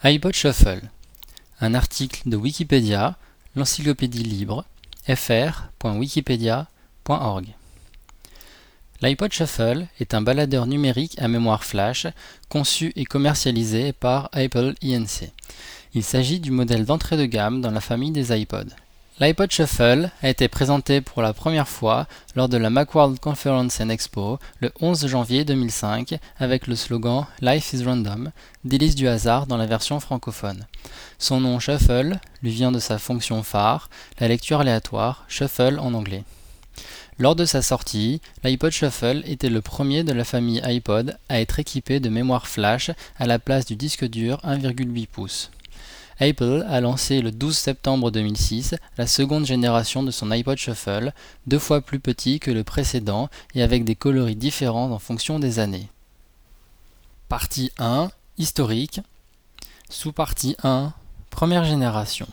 iPod Shuffle, un article de Wikipédia, l'encyclopédie libre, fr.wikipedia.org. L'iPod Shuffle est un baladeur numérique à mémoire flash conçu et commercialisé par Apple Inc. Il s'agit du modèle d'entrée de gamme dans la famille des iPods. L'iPod Shuffle a été présenté pour la première fois lors de la Macworld Conference and Expo le 11 janvier 2005 avec le slogan « Life is random », délice du hasard dans la version francophone. Son nom Shuffle lui vient de sa fonction phare, la lecture aléatoire, shuffle en anglais. Lors de sa sortie, l'iPod Shuffle était le premier de la famille iPod à être équipé de mémoire flash à la place du disque dur 1,8 pouces. Apple a lancé le 12 septembre 2006 la seconde génération de son iPod Shuffle, 2 fois plus petit que le précédent et avec des coloris différents en fonction des années. Partie 1, historique. Sous-partie 1, première génération.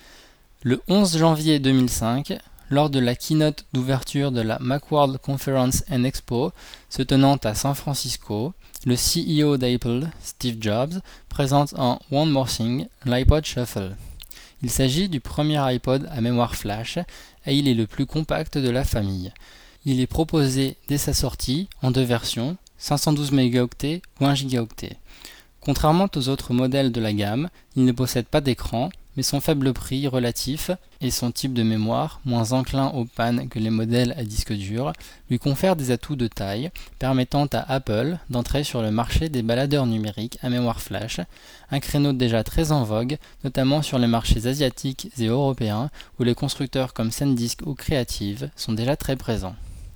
Le 11 janvier 2005, lors de la keynote d'ouverture de la Macworld Conference and Expo se tenant à San Francisco, le CEO d'Apple, Steve Jobs, présente en One More Thing l'iPod Shuffle. Il s'agit du premier iPod à mémoire flash et il est le plus compact de la famille. Il est proposé dès sa sortie en 2 versions, 512 mégaoctets ou 1 gigaoctet. Contrairement aux autres modèles de la gamme, il ne possède pas d'écran, mais son faible prix relatif et son type de mémoire, moins enclin aux pannes que les modèles à disque dur, lui confèrent des atouts de taille, permettant à Apple d'entrer sur le marché des baladeurs numériques à mémoire flash, un créneau déjà très en vogue, notamment sur les marchés asiatiques et européens, où les constructeurs comme SanDisk ou Creative sont déjà très présents.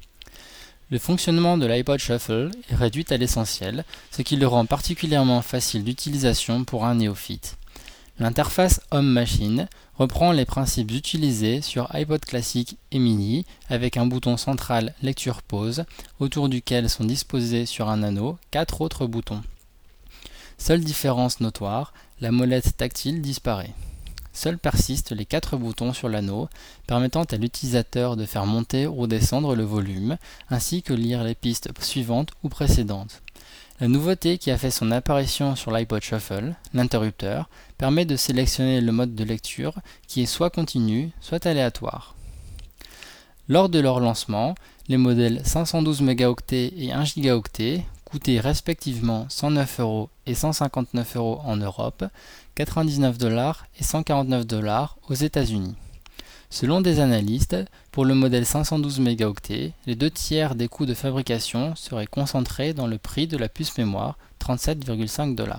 Le fonctionnement de l'iPod Shuffle est réduit à l'essentiel, ce qui le rend particulièrement facile d'utilisation pour un néophyte. L'interface Home-Machine reprend les principes utilisés sur iPod classique et mini avec un bouton central lecture-pause autour duquel sont disposés sur un anneau 4 autres boutons. Seule différence notoire, la molette tactile disparaît. Seuls persistent les 4 boutons sur l'anneau permettant à l'utilisateur de faire monter ou descendre le volume ainsi que lire les pistes suivantes ou précédentes. La nouveauté qui a fait son apparition sur l'iPod Shuffle, l'interrupteur, permet de sélectionner le mode de lecture qui est soit continu, soit aléatoire. Lors de leur lancement, les modèles 512 mégaoctets et 1 gigaoctet coûtaient respectivement 109 € et 159 € en Europe, 99 $ et 149 $ aux États-Unis. Selon des analystes, pour le modèle 512 mégaoctets, les 2 tiers des coûts de fabrication seraient concentrés dans le prix de la puce mémoire, 37,5 $.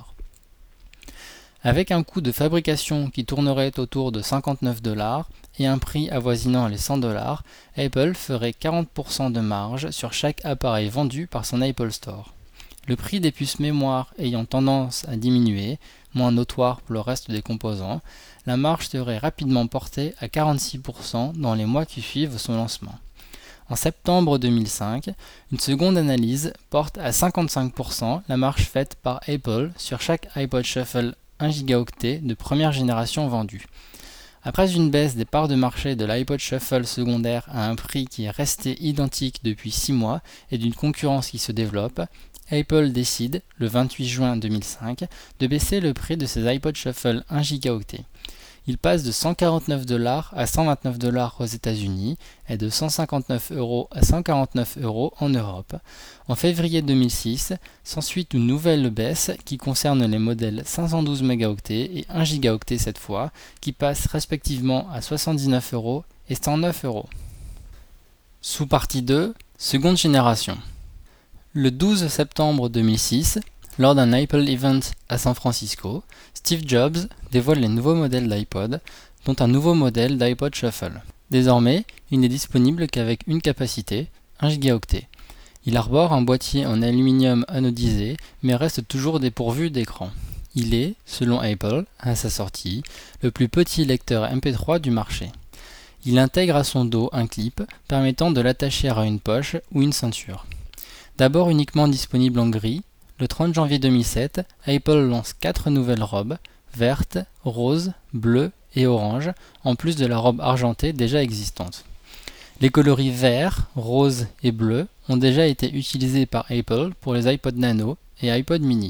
Avec un coût de fabrication qui tournerait autour de 59 $ et un prix avoisinant les 100 $, Apple ferait 40% de marge sur chaque appareil vendu par son Apple Store. Le prix des puces mémoire ayant tendance à diminuer, moins notoire pour le reste des composants, la marge serait rapidement portée à 46% dans les mois qui suivent son lancement. En septembre 2005, une seconde analyse porte à 55% la marge faite par Apple sur chaque iPod Shuffle 1 gigaoctet de première génération vendue. Après une baisse des parts de marché de l'iPod Shuffle secondaire à un prix qui est resté identique depuis 6 mois et d'une concurrence qui se développe, Apple décide, le 28 juin 2005, de baisser le prix de ses iPod Shuffle 1 gigaoctet. Il passe de 149 $ à 129 $ aux États-Unis et de 159 € à 149 € en Europe. En février 2006, s'ensuit une nouvelle baisse qui concerne les modèles 512 mégaoctets et 1 gigaoctet cette fois, qui passent respectivement à 79 € et 109 €. Sous-partie 2, seconde génération. Le 12 septembre 2006, lors d'un Apple Event à San Francisco, Steve Jobs dévoile les nouveaux modèles d'iPod, dont un nouveau modèle d'iPod Shuffle. Désormais, il n'est disponible qu'avec une capacité, 1 gigaoctet. Il arbore un boîtier en aluminium anodisé, mais reste toujours dépourvu d'écran. Il est, selon Apple, à sa sortie, le plus petit lecteur MP3 du marché. Il intègre à son dos un clip permettant de l'attacher à une poche ou une ceinture. D'abord uniquement disponible en gris, le 30 janvier 2007, Apple lance 4 nouvelles robes, vertes, roses, bleues et orange, en plus de la robe argentée déjà existante. Les coloris vert, rose et bleu ont déjà été utilisés par Apple pour les iPod Nano et iPod Mini.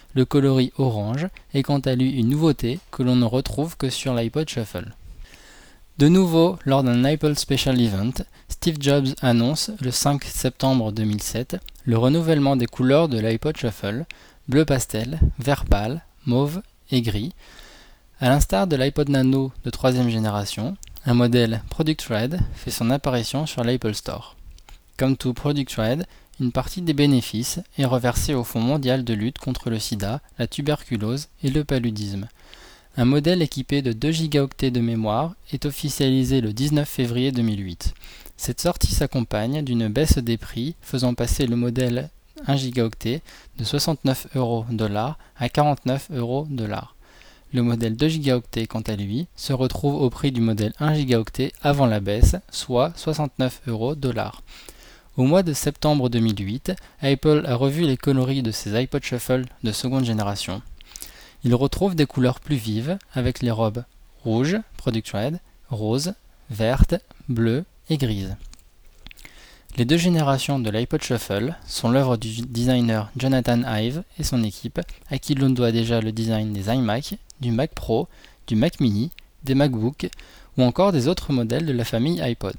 le coloris orange est quant à lui une nouveauté que l'on ne retrouve que sur l'iPod Shuffle. De nouveau, lors d'un Apple Special Event, Steve Jobs annonce, le 5 septembre 2007, le renouvellement des couleurs de l'iPod Shuffle, bleu pastel, vert pâle, mauve et gris. À l'instar de l'iPod Nano de 3e génération, un modèle Product Red fait son apparition sur l'Apple Store. Comme tout Product Red, une partie des bénéfices est reversée au Fonds mondial de lutte contre le sida, la tuberculose et le paludisme. Un modèle équipé de 2 Go de mémoire est officialisé le 19 février 2008. Cette sortie s'accompagne d'une baisse des prix faisant passer le modèle 1 Go de 69 € à 49 €. Le modèle 2 Go quant à lui se retrouve au prix du modèle 1 Go avant la baisse, soit 69 €. Au mois de septembre 2008, Apple a revu les coloris de ses iPod Shuffle de seconde génération. Il retrouve des couleurs plus vives avec les robes rouge, Product Red, rose, verte, bleue et grise. Les 2 générations de l'iPod Shuffle sont l'œuvre du designer Jonathan Ive et son équipe, à qui l'on doit déjà le design des iMac, du Mac Pro, du Mac Mini, des MacBook ou encore des autres modèles de la famille iPod.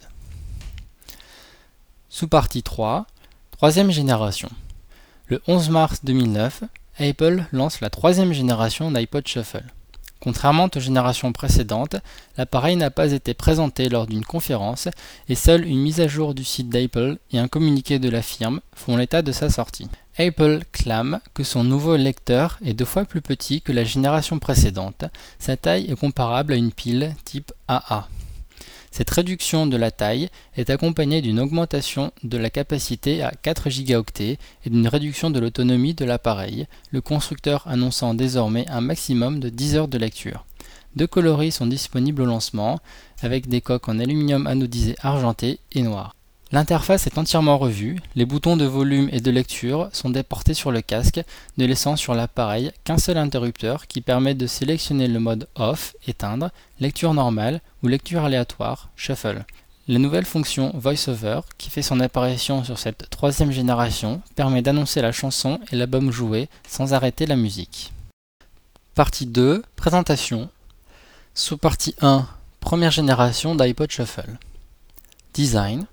Sous-partie 3, 3e génération. Le 11 mars 2009, Apple lance la 3e génération d'iPod Shuffle. Contrairement aux générations précédentes, l'appareil n'a pas été présenté lors d'une conférence et seule une mise à jour du site d'Apple et un communiqué de la firme font l'état de sa sortie. Apple clame que son nouveau lecteur est 2 fois plus petit que la génération précédente. Sa taille est comparable à une pile type AA. Cette réduction de la taille est accompagnée d'une augmentation de la capacité à 4 Go et d'une réduction de l'autonomie de l'appareil, le constructeur annonçant désormais un maximum de 10 heures de lecture. 2 coloris sont disponibles au lancement, avec des coques en aluminium anodisé argenté et noir. L'interface est entièrement revue, les boutons de volume et de lecture sont déportés sur le casque, ne laissant sur l'appareil qu'un seul interrupteur qui permet de sélectionner le mode off, éteindre, lecture normale ou lecture aléatoire, shuffle. La nouvelle fonction VoiceOver, qui fait son apparition sur cette 3e génération, permet d'annoncer la chanson et l'album joué sans arrêter la musique. Partie 2, présentation. Sous-partie 1, première génération d'iPod Shuffle. Design.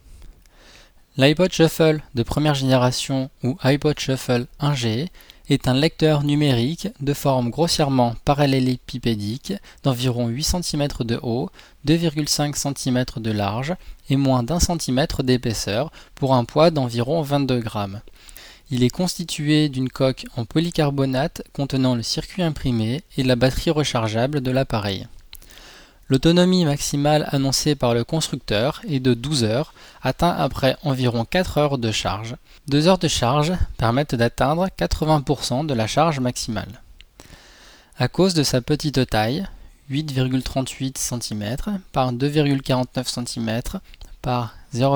L'iPod Shuffle de première génération ou iPod Shuffle 1G est un lecteur numérique de forme grossièrement parallélépipédique d'environ 8 cm de haut, 2,5 cm de large et moins d'1 cm d'épaisseur pour un poids d'environ 22 grammes. Il est constitué d'une coque en polycarbonate contenant le circuit imprimé et la batterie rechargeable de l'appareil. L'autonomie maximale annoncée par le constructeur est de 12 heures, atteint après environ 4 heures de charge. 2 heures de charge permettent d'atteindre 80% de la charge maximale. À cause de sa petite taille, 8,38 cm par 2,49 cm par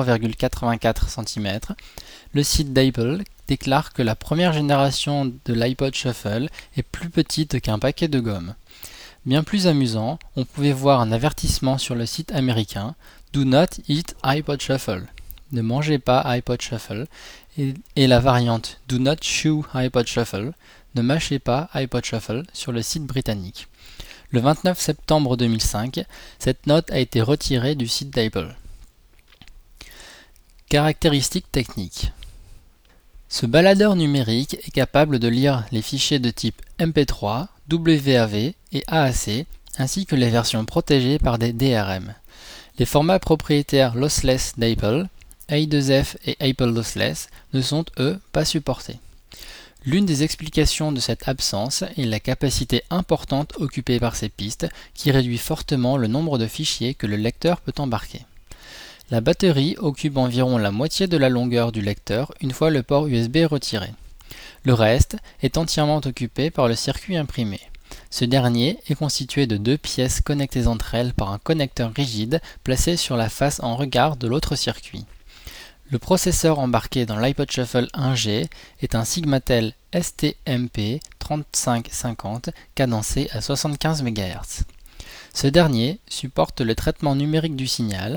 0,84 cm, le site d'Apple déclare que la première génération de l'iPod Shuffle est plus petite qu'un paquet de gomme. Bien plus amusant, on pouvait voir un avertissement sur le site américain « Do not eat iPod Shuffle » ne mangez pas iPod Shuffle et la variante « Do not chew iPod Shuffle » ne mâchez pas iPod Shuffle sur le site britannique. Le 29 septembre 2005, cette note a été retirée du site d'Apple. Caractéristiques techniques. Ce baladeur numérique est capable de lire les fichiers de type MP3, WAV et AAC, ainsi que les versions protégées par des DRM. Les formats propriétaires lossless d'Apple, A2F et Apple Lossless, ne sont, eux, pas supportés. L'une des explications de cette absence est la capacité importante occupée par ces pistes, qui réduit fortement le nombre de fichiers que le lecteur peut embarquer. La batterie occupe environ la moitié de la longueur du lecteur une fois le port USB retiré. Le reste est entièrement occupé par le circuit imprimé. Ce dernier est constitué de 2 pièces connectées entre elles par un connecteur rigide placé sur la face en regard de l'autre circuit. Le processeur embarqué dans l'iPod Shuffle 1G est un Sigmatel STMP3550 cadencé à 75 MHz. Ce dernier supporte le traitement numérique du signal,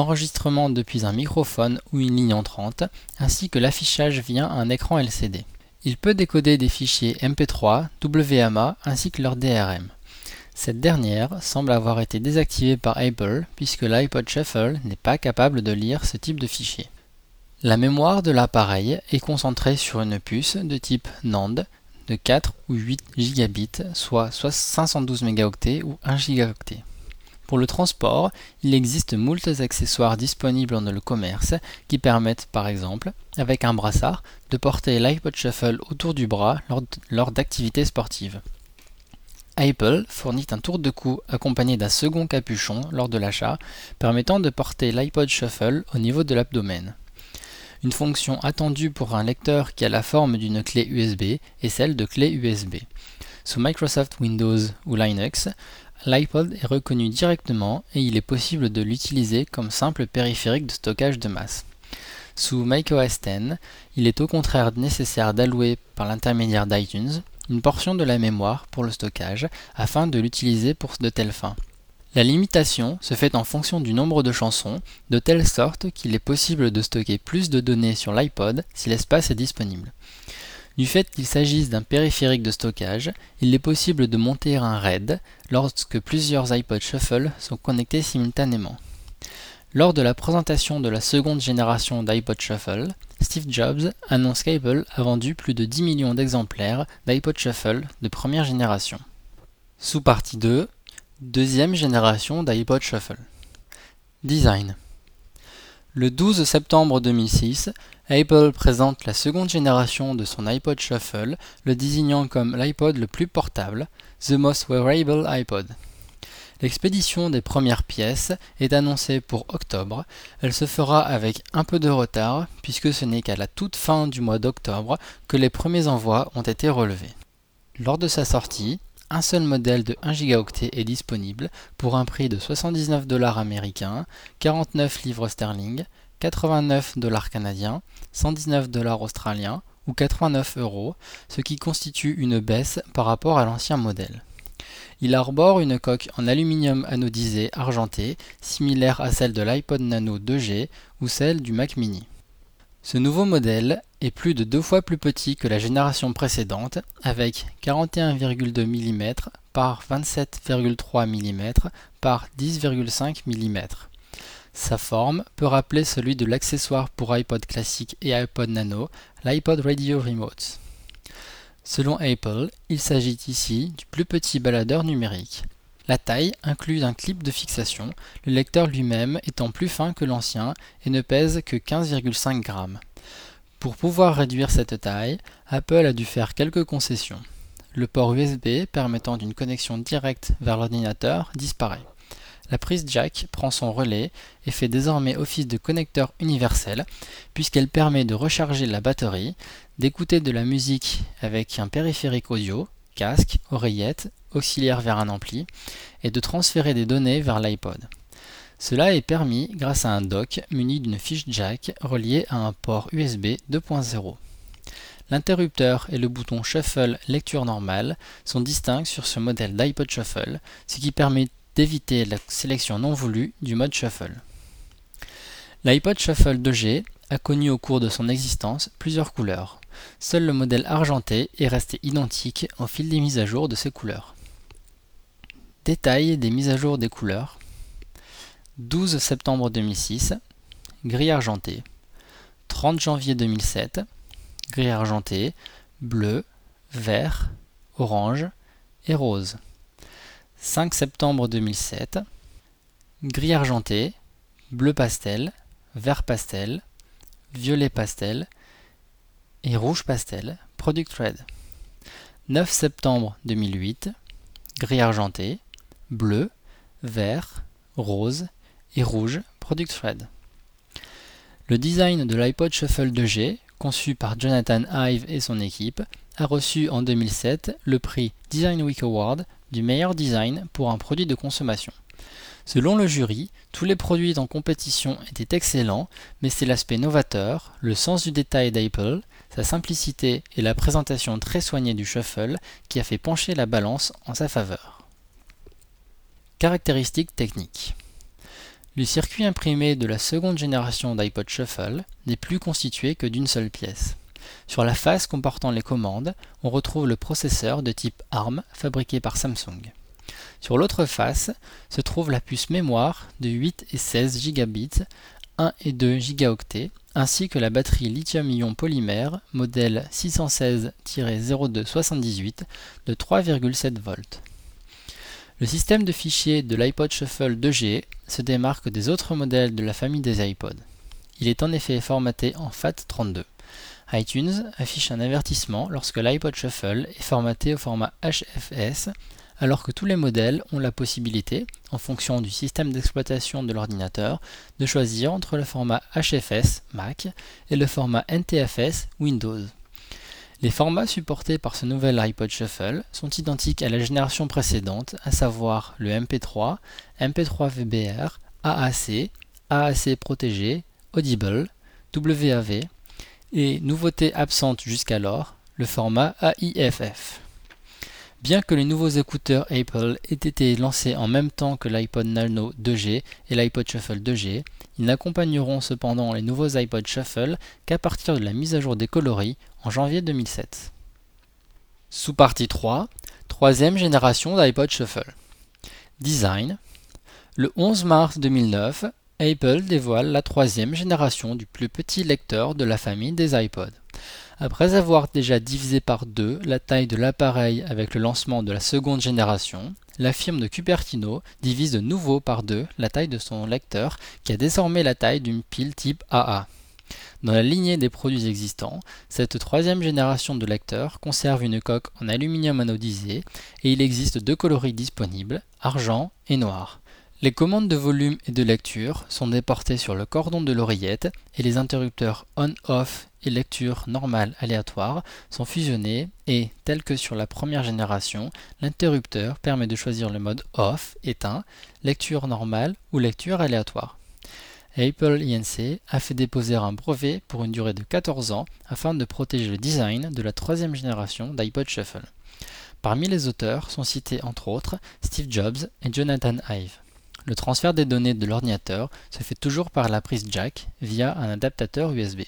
l'enregistrement depuis un microphone ou une ligne entrante, ainsi que l'affichage via un écran LCD. Il peut décoder des fichiers MP3, WMA ainsi que leur DRM. Cette dernière semble avoir été désactivée par Apple puisque l'iPod Shuffle n'est pas capable de lire ce type de fichier. La mémoire de l'appareil est concentrée sur une puce de type NAND de 4 ou 8 gigabits, soit 512 mégaoctets ou 1 gigaoctet. Pour le transport, il existe moult accessoires disponibles dans le commerce qui permettent par exemple, avec un brassard, de porter l'iPod Shuffle autour du bras lors d'activités sportives. Apple fournit un tour de cou accompagné d'un second capuchon lors de l'achat, permettant de porter l'iPod Shuffle au niveau de l'abdomen. Une fonction attendue pour un lecteur qui a la forme d'une clé USB est celle de clé USB. Sous Microsoft Windows ou Linux, l'iPod est reconnu directement et il est possible de l'utiliser comme simple périphérique de stockage de masse. Sous macOS X, il est au contraire nécessaire d'allouer, par l'intermédiaire d'iTunes, une portion de la mémoire pour le stockage afin de l'utiliser pour de telles fins. La limitation se fait en fonction du nombre de chansons, de telle sorte qu'il est possible de stocker plus de données sur l'iPod si l'espace est disponible. Du fait qu'il s'agisse d'un périphérique de stockage, il est possible de monter un RAID lorsque plusieurs iPod Shuffle sont connectés simultanément. Lors de la présentation de la seconde génération d'iPod Shuffle, Steve Jobs annonce qu'Apple a vendu plus de 10 millions d'exemplaires d'iPod Shuffle de première génération. Sous-partie 2, deuxième génération d'iPod Shuffle. Design. Le 12 septembre 2006, Apple présente la seconde génération de son iPod Shuffle, le désignant comme l'iPod le plus portable, The Most Wearable iPod. L'expédition des premières pièces est annoncée pour octobre. Elle se fera avec un peu de retard puisque ce n'est qu'à la toute fin du mois d'octobre que les premiers envois ont été relevés. Lors de sa sortie, un seul modèle de 1 gigaoctet est disponible pour un prix de 79 $ américains, 49 livres sterling, 89 $ canadiens, 119 $ australiens ou 89 €, ce qui constitue une baisse par rapport à l'ancien modèle. Il arbore une coque en aluminium anodisé argenté, similaire à celle de l'iPod Nano 2G ou celle du Mac Mini. Ce nouveau modèle est plus de 2 fois plus petit que la génération précédente, avec 41,2 mm par 27,3 mm par 10,5 mm. Sa forme peut rappeler celui de l'accessoire pour iPod classique et iPod Nano, l'iPod Radio Remote. Selon Apple, il s'agit ici du plus petit baladeur numérique. La taille inclut un clip de fixation, le lecteur lui-même étant plus fin que l'ancien et ne pèse que 15,5 grammes. Pour pouvoir réduire cette taille, Apple a dû faire quelques concessions. Le port USB permettant une connexion directe vers l'ordinateur disparaît. La prise jack prend son relais et fait désormais office de connecteur universel puisqu'elle permet de recharger la batterie, d'écouter de la musique avec un périphérique audio, casque, oreillette, auxiliaire vers un ampli, et de transférer des données vers l'iPod. Cela est permis grâce à un dock muni d'une fiche jack reliée à un port USB 2.0. L'interrupteur et le bouton Shuffle lecture normale sont distincts sur ce modèle d'iPod Shuffle, ce qui permet d'éviter la sélection non voulue du mode Shuffle. L'iPod Shuffle 2G a connu au cours de son existence plusieurs couleurs. Seul le modèle argenté est resté identique au fil des mises à jour de ces couleurs. Détail des mises à jour des couleurs. 12 septembre 2006, gris argenté. 30 janvier 2007, gris argenté, bleu, vert, orange et rose. 5 septembre 2007, gris argenté, bleu pastel, vert pastel, violet pastel et rouge pastel, Product Red. 9 septembre 2008, gris argenté, bleu, vert, rose et rouge, Product Red. Le design de l'iPod Shuffle 2G, conçu par Jonathan Ive et son équipe, a reçu en 2007 le prix Design Week Award du meilleur design pour un produit de consommation. Selon le jury, tous les produits en compétition étaient excellents, mais c'est l'aspect novateur, le sens du détail d'Apple, sa simplicité et la présentation très soignée du Shuffle qui a fait pencher la balance en sa faveur. Caractéristiques techniques. Le circuit imprimé de la seconde génération d'iPod Shuffle n'est plus constitué que d'une seule pièce. Sur la face comportant les commandes, on retrouve le processeur de type ARM fabriqué par Samsung. Sur l'autre face se trouve la puce mémoire de 8 et 16 gigabits, 1 et 2 gigaoctets, ainsi que la batterie lithium-ion polymère modèle 616-0278 de 3,7 volts. Le système de fichiers de l'iPod Shuffle 2G se démarque des autres modèles de la famille des iPod. Il est en effet formaté en FAT32. iTunes affiche un avertissement lorsque l'iPod Shuffle est formaté au format HFS, alors que tous les modèles ont la possibilité, en fonction du système d'exploitation de l'ordinateur, de choisir entre le format HFS Mac et le format NTFS Windows. Les formats supportés par ce nouvel iPod Shuffle sont identiques à la génération précédente, à savoir le MP3, MP3 VBR, AAC, AAC protégé, Audible, WAV et, nouveauté absente jusqu'alors, le format AIFF. Bien que les nouveaux écouteurs Apple aient été lancés en même temps que l'iPod Nano 2G et l'iPod Shuffle 2G, ils n'accompagneront cependant les nouveaux iPod Shuffle qu'à partir de la mise à jour des coloris en janvier 2007. Sous-partie 3, troisième génération d'iPod Shuffle. Design. Le 11 mars 2009, Apple dévoile la troisième génération du plus petit lecteur de la famille des iPod. Après avoir déjà divisé par deux la taille de l'appareil avec le lancement de la seconde génération, la firme de Cupertino divise de nouveau par deux la taille de son lecteur qui a désormais la taille d'une pile type AA. Dans la lignée des produits existants, cette troisième génération de lecteurs conserve une coque en aluminium anodisé et il existe deux coloris disponibles, argent et noir. Les commandes de volume et de lecture sont déportées sur le cordon de l'oreillette et les interrupteurs on-off et lecture normale aléatoire sont fusionnés et, tel que sur la première génération, l'interrupteur permet de choisir le mode off, éteint, lecture normale ou lecture aléatoire. Apple Inc. a fait déposer un brevet pour une durée de 14 ans afin de protéger le design de la troisième génération d'iPod Shuffle. Parmi les auteurs sont cités entre autres Steve Jobs et Jonathan Ive. Le transfert des données de l'ordinateur se fait toujours par la prise jack via un adaptateur USB.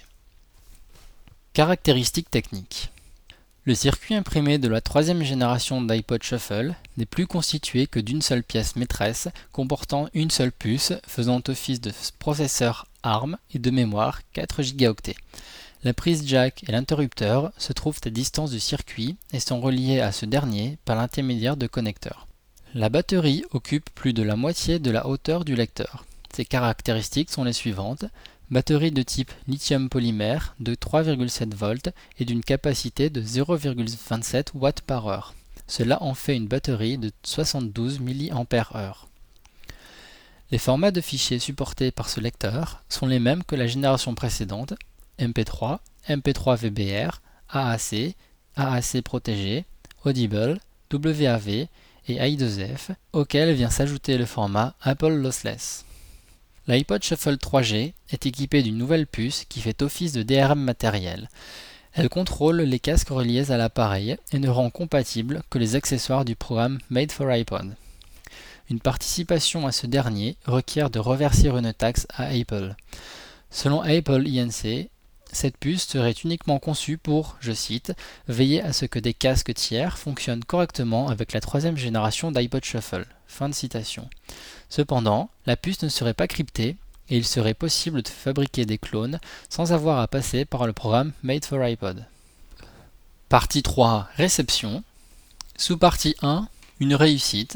Caractéristiques techniques. Le circuit imprimé de la troisième génération d'iPod Shuffle n'est plus constitué que d'une seule pièce maîtresse comportant une seule puce faisant office de processeur ARM et de mémoire 4 gigaoctets. La prise jack et l'interrupteur se trouvent à distance du circuit et sont reliés à ce dernier par l'intermédiaire de connecteurs. La batterie occupe plus de la moitié de la hauteur du lecteur. Ses caractéristiques sont les suivantes. Batterie de type lithium polymère de 3,7 volts et d'une capacité de 0,27 watts par heure. Cela en fait une batterie de 72 mAh. Les formats de fichiers supportés par ce lecteur sont les mêmes que la génération précédente, MP3, MP3 VBR, AAC, AAC protégé, Audible, WAV et I2F, auquel vient s'ajouter le format Apple Lossless. L'iPod Shuffle 3G est équipé d'une nouvelle puce qui fait office de DRM matériel. Elle contrôle les casques reliés à l'appareil et ne rend compatible que les accessoires du programme Made for iPod. Une participation à ce dernier requiert de reverser une taxe à Apple. Selon Apple Inc., cette puce serait uniquement conçue pour, je cite, « veiller à ce que des casques tiers fonctionnent correctement avec la troisième génération d'iPod Shuffle ». Fin de citation. Cependant, la puce ne serait pas cryptée et il serait possible de fabriquer des clones sans avoir à passer par le programme Made for iPod. Partie 3. Réception. Sous-partie 1. Une réussite.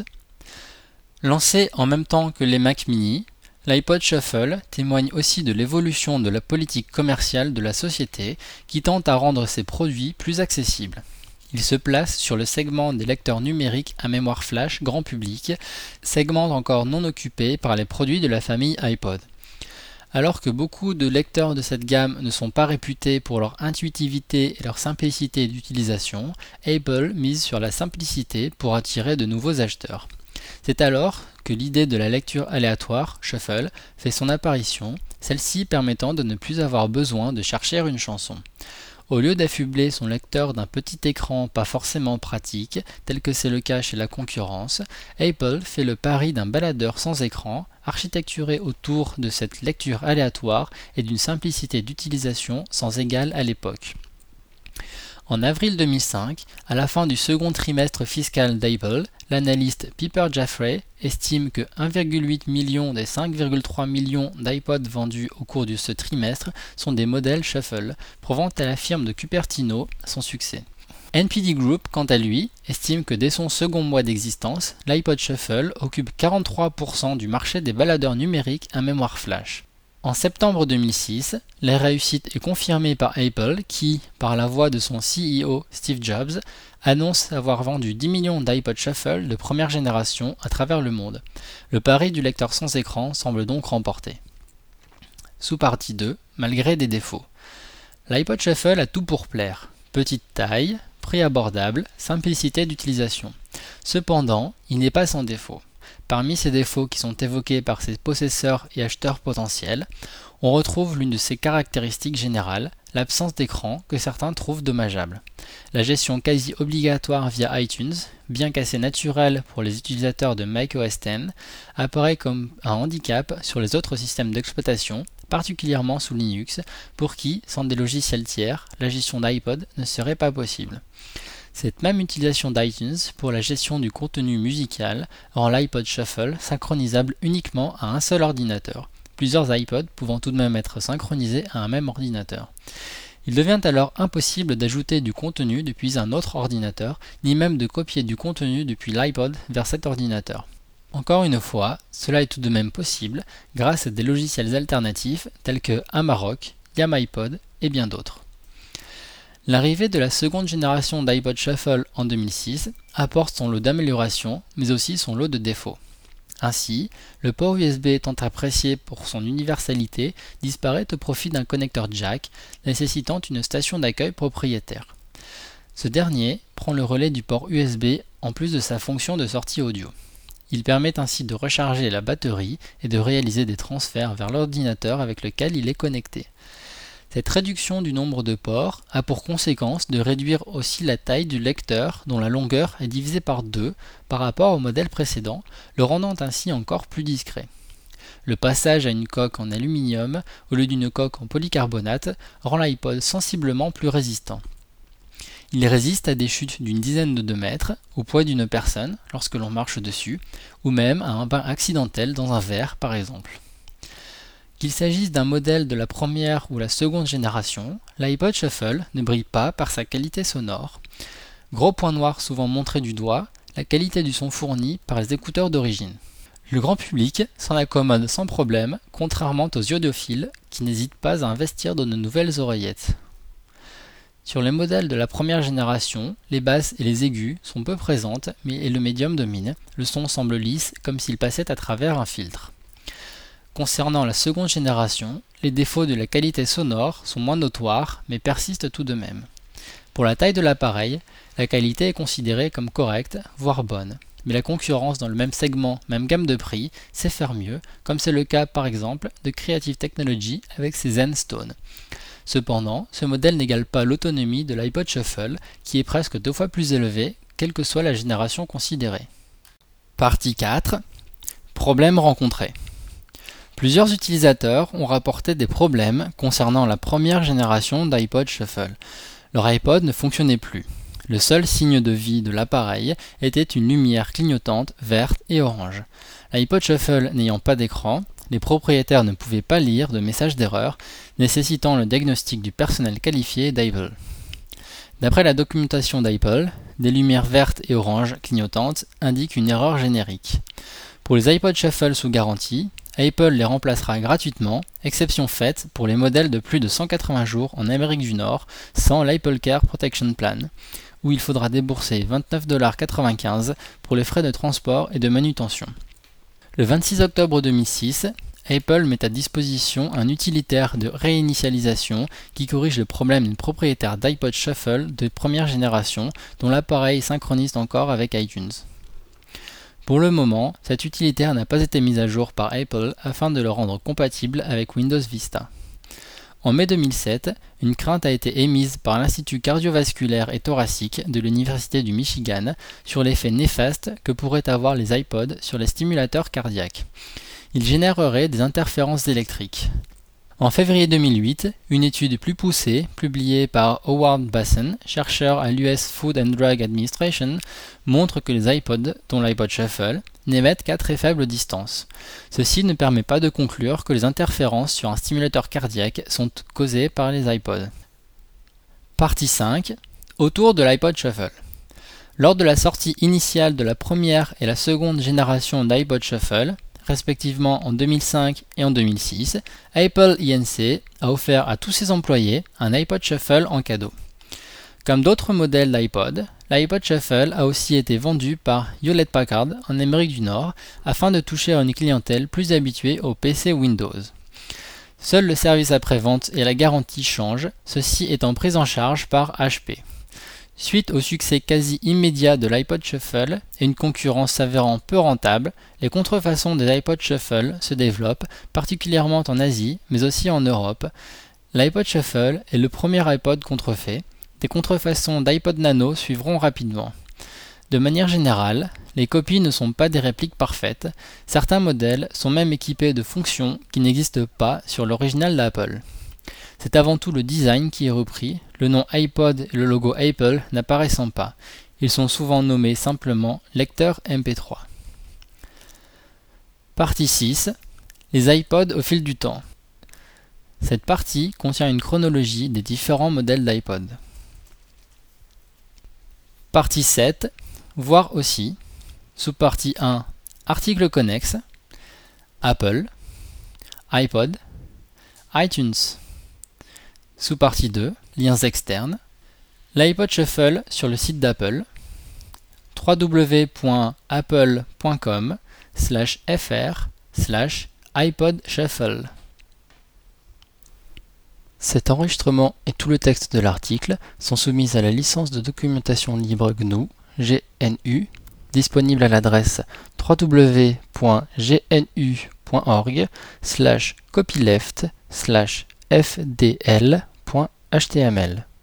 Lancé en même temps que les Mac mini, l'iPod Shuffle témoigne aussi de l'évolution de la politique commerciale de la société qui tente à rendre ses produits plus accessibles. Il se place sur le segment des lecteurs numériques à mémoire flash grand public, segment encore non occupé par les produits de la famille iPod. Alors que beaucoup de lecteurs de cette gamme ne sont pas réputés pour leur intuitivité et leur simplicité d'utilisation, Apple mise sur la simplicité pour attirer de nouveaux acheteurs. C'est alors que l'idée de la lecture aléatoire, Shuffle, fait son apparition, celle-ci permettant de ne plus avoir besoin de chercher une chanson. Au lieu d'affubler son lecteur d'un petit écran pas forcément pratique, tel que c'est le cas chez la concurrence, Apple fait le pari d'un baladeur sans écran, architecturé autour de cette lecture aléatoire et d'une simplicité d'utilisation sans égale à l'époque. En avril 2005, à la fin du second trimestre fiscal d'Apple, l'analyste Piper Jaffray estime que 1,8 million des 5,3 millions d'iPod vendus au cours de ce trimestre sont des modèles Shuffle, prouvant à la firme de Cupertino son succès. NPD Group, quant à lui, estime que dès son second mois d'existence, l'iPod Shuffle occupe 43% du marché des baladeurs numériques à mémoire flash. En septembre 2006, la réussite est confirmée par Apple qui, par la voix de son CEO Steve Jobs, annonce avoir vendu 10 millions d'iPod Shuffle de première génération à travers le monde. Le pari du lecteur sans écran semble donc remporté. Sous-partie 2, malgré des défauts. L'iPod Shuffle a tout pour plaire. Petite taille, prix abordable, simplicité d'utilisation. Cependant, il n'est pas sans défaut. Parmi ces défauts qui sont évoqués par ses possesseurs et acheteurs potentiels, on retrouve l'une de ses caractéristiques générales, l'absence d'écran que certains trouvent dommageable. La gestion quasi obligatoire via iTunes, bien qu'assez naturelle pour les utilisateurs de macOS X, apparaît comme un handicap sur les autres systèmes d'exploitation, particulièrement sous Linux, pour qui, sans des logiciels tiers, la gestion d'iPod ne serait pas possible. Cette même utilisation d'iTunes pour la gestion du contenu musical rend l'iPod Shuffle synchronisable uniquement à un seul ordinateur, plusieurs iPods pouvant tout de même être synchronisés à un même ordinateur. Il devient alors impossible d'ajouter du contenu depuis un autre ordinateur, ni même de copier du contenu depuis l'iPod vers cet ordinateur. Encore une fois, cela est tout de même possible grâce à des logiciels alternatifs tels que Amarok, YamIPod et bien d'autres. L'arrivée de la seconde génération d'iPod Shuffle en 2006 apporte son lot d'améliorations, mais aussi son lot de défauts. Ainsi, le port USB tant apprécié pour son universalité disparaît au profit d'un connecteur jack nécessitant une station d'accueil propriétaire. Ce dernier prend le relais du port USB en plus de sa fonction de sortie audio. Il permet ainsi de recharger la batterie et de réaliser des transferts vers l'ordinateur avec lequel il est connecté. Cette réduction du nombre de ports a pour conséquence de réduire aussi la taille du lecteur dont la longueur est divisée par 2 par rapport au modèle précédent, le rendant ainsi encore plus discret. Le passage à une coque en aluminium au lieu d'une coque en polycarbonate rend l'iPod sensiblement plus résistant. Il résiste à des chutes d'une dizaine de mètres, au poids d'une personne lorsque l'on marche dessus, ou même à un bain accidentel dans un verre par exemple. Qu'il s'agisse d'un modèle de la première ou la seconde génération, l'iPod Shuffle ne brille pas par sa qualité sonore. Gros point noir souvent montré du doigt, la qualité du son fourni par les écouteurs d'origine. Le grand public s'en accommode sans problème, contrairement aux audiophiles qui n'hésitent pas à investir dans de nouvelles oreillettes. Sur les modèles de la première génération, les basses et les aigus sont peu présentes et le médium domine, le son semble lisse comme s'il passait à travers un filtre. Concernant la seconde génération, les défauts de la qualité sonore sont moins notoires mais persistent tout de même. Pour la taille de l'appareil, la qualité est considérée comme correcte, voire bonne. Mais la concurrence dans le même segment, même gamme de prix, sait faire mieux, comme c'est le cas par exemple de Creative Technology avec ses Zenstone. Cependant, ce modèle n'égale pas l'autonomie de l'iPod Shuffle, qui est presque 2 fois plus élevée, quelle que soit la génération considérée. Partie 4. Problèmes rencontrés. Plusieurs utilisateurs ont rapporté des problèmes concernant la première génération d'iPod Shuffle. Leur iPod ne fonctionnait plus. Le seul signe de vie de l'appareil était une lumière clignotante verte et orange. L'iPod Shuffle n'ayant pas d'écran, les propriétaires ne pouvaient pas lire de messages d'erreur, nécessitant le diagnostic du personnel qualifié d'Apple. D'après la documentation d'Apple, des lumières vertes et oranges clignotantes indiquent une erreur générique. Pour les iPod Shuffle sous garantie, Apple les remplacera gratuitement, exception faite pour les modèles de plus de 180 jours en Amérique du Nord sans l'Apple Care Protection Plan, où il faudra débourser $29,95 pour les frais de transport et de manutention. Le 26 octobre 2006, Apple met à disposition un utilitaire de réinitialisation qui corrige le problème d'une propriétaire d'iPod Shuffle de première génération dont l'appareil synchronise encore avec iTunes. Pour le moment, cet utilitaire n'a pas été mis à jour par Apple afin de le rendre compatible avec Windows Vista. En mai 2007, une crainte a été émise par l'Institut cardiovasculaire et thoracique de l'Université du Michigan sur l'effet néfaste que pourraient avoir les iPods sur les stimulateurs cardiaques. Ils généreraient des interférences électriques. En février 2008, une étude plus poussée, publiée par Howard Basson, chercheur à l'US Food and Drug Administration, montre que les iPods, dont l'iPod Shuffle, n'émettent qu'à très faible distance. Ceci ne permet pas de conclure que les interférences sur un stimulateur cardiaque sont causées par les iPods. Partie 5. Autour de l'iPod Shuffle. Lors de la sortie initiale de la première et la seconde génération d'iPod Shuffle, respectivement en 2005 et en 2006, Apple Inc. a offert à tous ses employés un iPod Shuffle en cadeau. Comme d'autres modèles d'iPod, l'iPod Shuffle a aussi été vendu par Hewlett-Packard en Amérique du Nord afin de toucher à une clientèle plus habituée aux PC Windows. Seul le service après-vente et la garantie changent, ceci étant pris en charge par HP. Suite au succès quasi immédiat de l'iPod Shuffle et une concurrence s'avérant peu rentable, les contrefaçons des iPod Shuffle se développent, particulièrement en Asie, mais aussi en Europe. L'iPod Shuffle est le premier iPod contrefait. Des contrefaçons d'iPod Nano suivront rapidement. De manière générale, les copies ne sont pas des répliques parfaites. Certains modèles sont même équipés de fonctions qui n'existent pas sur l'original d'Apple. C'est avant tout le design qui est repris, le nom iPod et le logo Apple n'apparaissant pas. Ils sont souvent nommés simplement lecteurs MP3. Partie 6. Les iPods au fil du temps. Cette partie contient une chronologie des différents modèles d'iPod. Partie 7. Voir aussi. Sous-partie 1. Articles connexes. Apple. iPod. iTunes. Sous-partie 2, liens externes. L'iPod Shuffle sur le site d'Apple. www.apple.com/fr/iPod Shuffle. Cet enregistrement et tout le texte de l'article sont soumis à la licence de documentation libre GNU, GNU, disponible à l'adresse www.gnu.org/copyleft/fdl.html.